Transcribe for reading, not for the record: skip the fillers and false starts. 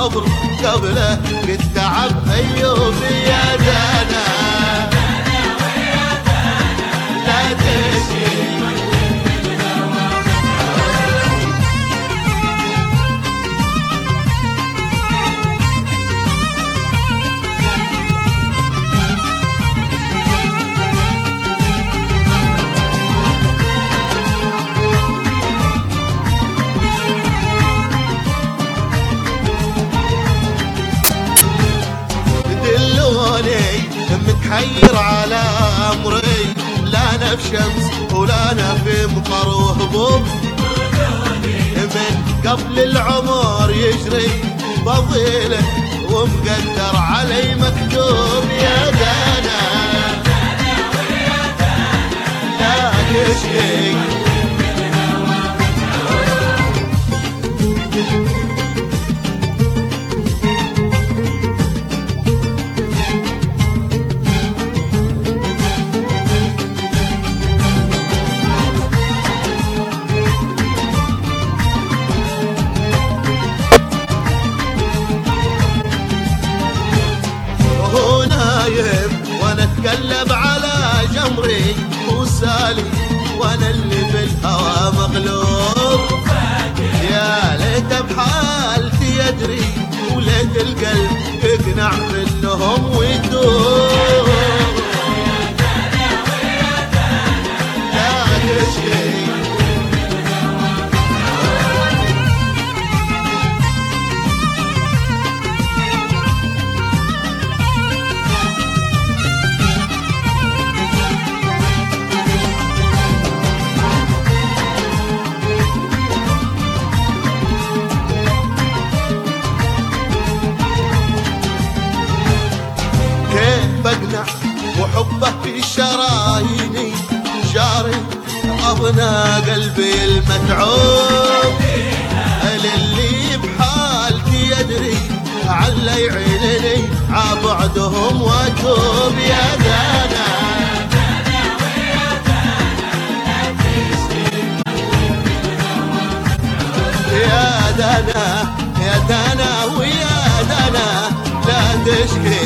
الصبر قبله بالتعب أيوب يا دانا لا تشكي متحير على أمري لا أنا في شمس ولا أنا في مطر وهبوب من قبل العمر يجري بضيله ومقدر علي مكتوب يا دانا لا تشكي وانا اتقلب على جمري وسالي وانا اللي في الهوى مغلوب يا ليت بحالتي يدري وليت القلب يقنع منهم ويتوب لا تشكي بقنع وحبه في شراييني جاري أبنى قلبي المتعوب اللي بحالتي يدري علي عينني عبعدهم واتوب يا دانا يا دانا يا دانا ويا دانا لا تشكي